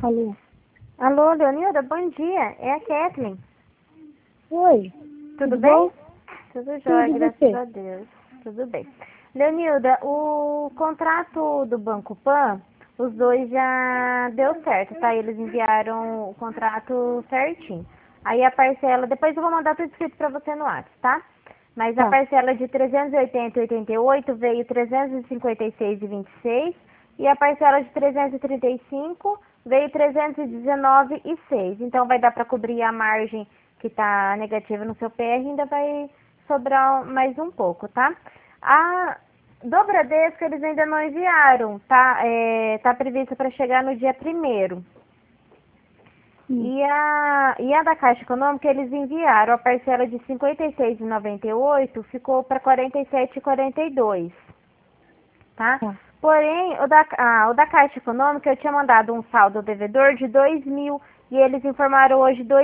Alô? Alô, Leonilda, bom dia. É a Kathleen. Oi. Tudo bem? Bom? Tudo jóia, Tudo, e graças você? a Deus. Tudo bem. Leonilda, o contrato do Banco Pan, os dois já deu certo, tá? Eles enviaram o contrato certinho. Aí a parcela, depois eu vou mandar tudo escrito pra você no WhatsApp, tá? Mas a Tá. parcela de 380,88 veio 356,26 e a parcela de 335 veio 319,6. Então vai dar para cobrir a margem que está negativa no seu PR, ainda vai sobrar mais um pouco, tá? A do Bradesco eles ainda não enviaram, tá? Tá previsto para chegar no dia 1º. Hum. E a da Caixa Econômica, eles enviaram a parcela de R$ 56,98, ficou para R$ 47,42, tá? Tá. Porém, o da Caixa Econômica, eu tinha mandado um saldo devedor de 2.000 e eles informaram hoje R$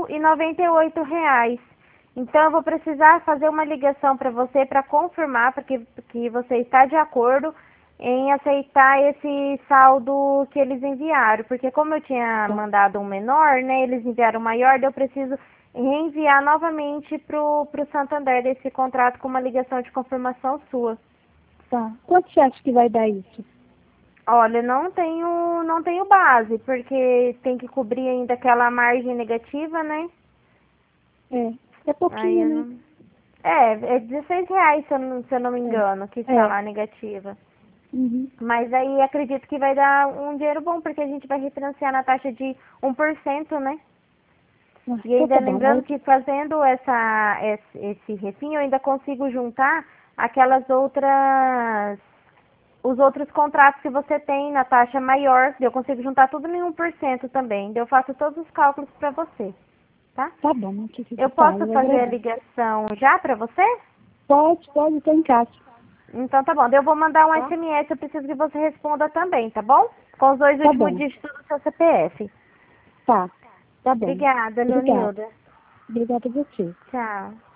2.098. Então, eu vou precisar fazer uma ligação para você para confirmar que você está de acordo em aceitar esse saldo que eles enviaram. Porque como eu tinha Tá. mandado um menor, né, eles enviaram um maior, daí eu preciso reenviar novamente pro Santander desse contrato com uma ligação de confirmação sua. Tá. Quanto você acha que vai dar isso? Olha, não tenho base, porque tem que cobrir ainda aquela margem negativa, né? É. É Aí pouquinho, eu né? não... É R$ 16, se eu não me engano, que está É. lá negativa. Uhum. Mas aí acredito que vai dar um dinheiro bom, porque a gente vai refinanciar na taxa de 1%, né? Ah, E então ainda tá bom. lembrando que fazendo esse refim, eu ainda consigo juntar aquelas outras, os outros contratos que você tem na taxa maior, eu consigo juntar tudo em 1% também. Eu faço todos os cálculos para você, tá? Tá bom, não precisa. Eu Tá, posso eu fazer a agradeço. ligação já para você? Pode, tô em casa. Então tá bom, eu vou mandar um Tá? SMS, eu preciso que você responda também, tá bom? Com os 2 Tá últimos bom. dígitos do seu CPF. Tá. Tá bom. Obrigada, Obrigada. Leonilda. Obrigada a você. Tchau.